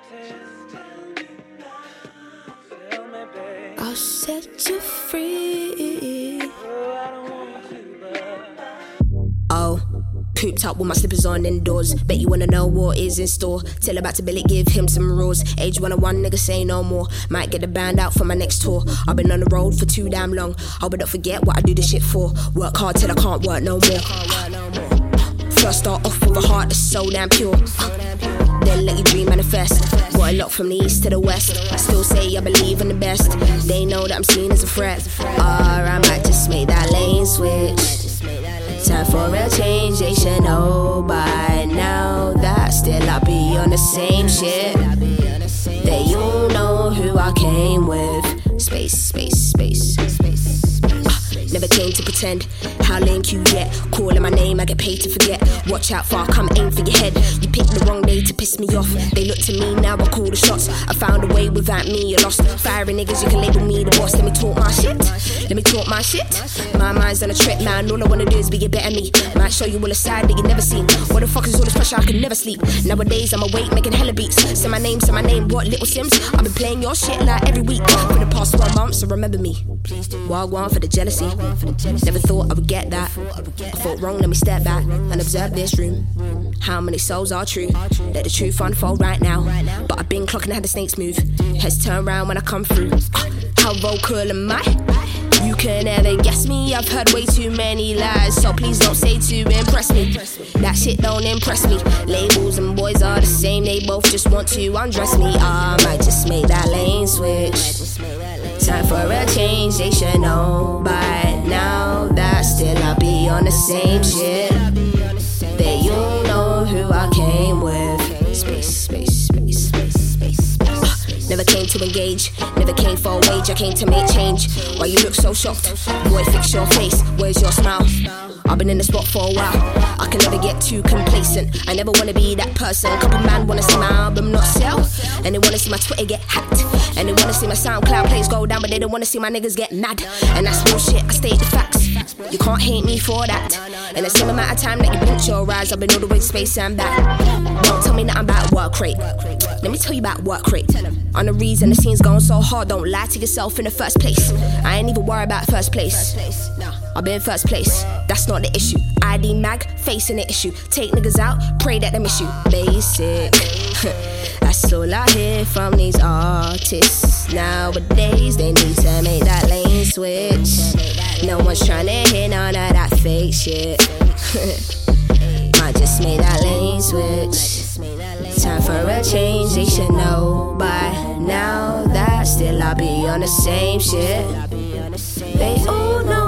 I'll set you free. Oh, cooped up with my slippers on indoors. Bet you wanna know what is in store. Tell about to Billy, give him some rules. Age 101, nigga say no more. Might get the band out for my next tour. I've been on the road for too damn long. Hope I don't forget what I do this shit for. Work hard till I can't work no more. First start off with a heart that's so damn pure. Then let your dream manifest. Got a lot from the east to the west. I still say I believe in the best. They know that I'm seen as a threat. Or I might just make that lane switch. Time for a change, they should know by now that still I'll be on the same shit. That you know who I came with. Space, space, space. Never came to pretend. How link you yet? Calling my name, I get paid to forget. Watch out for I come aim for your head. You picked the wrong day to piss me off. They look to me, now I call the shots. I found a way without me, you're lost. Firing niggas, you can label me the boss. Let me talk my shit. Let me talk my shit. My mind's on a trip, man. All I wanna do is be a better me. Might show you all a side that you never seen. What the fuck is all this pressure? I can never sleep. Nowadays I'm awake making hella beats. Say my name, what Little Sims? I've been playing your shit like every week for the past 12 months, so remember me. Wild one for the jealousy. Never thought I would get that. I thought wrong, let me step back and observe this room. How many souls are true? Let the truth unfold right now. But I've been clocking how the snakes move. Heads turn round when I come through. How vocal am I? You can never guess me. I've heard way too many lies, so please don't say to impress me. That shit don't impress me. Labels and boys are the same. They both just want to undress me. I might just make that lane switch. Time for a change, they should know by now that still I'll be on the same shit. That you know who I came with. Space, space, space, space, space. Never came to engage, never came for a wage. I came to make change. Why you look so shocked? Boy, fix your face, where's your smile? I've been in the spot for a while. I can never get too complacent. I never wanna be that person. Couple man wanna see my album not sell, and they wanna see my Twitter get hacked, and they wanna see my SoundCloud plays go down, but they don't wanna see my niggas get mad. And that's bullshit, I state the facts. You can't hate me for that. In the same amount of time that you blinked your eyes, I've been all the way to space and back. Don't tell me nothing about work rate. Let me tell you about work rate. On the reason the scene's going so hard, don't lie to yourself in the first place. I ain't even worried about first place. I've been first place, that's not the issue. ID mag, facing the issue. Take niggas out, pray that they miss you. Basic. That's all I hear from these artists. Nowadays they need to make that lane switch. No one's trying to hear none of that fake shit. Might just make that lane switch. Time for a change, they should know by now that still I'll be on the same shit. They all know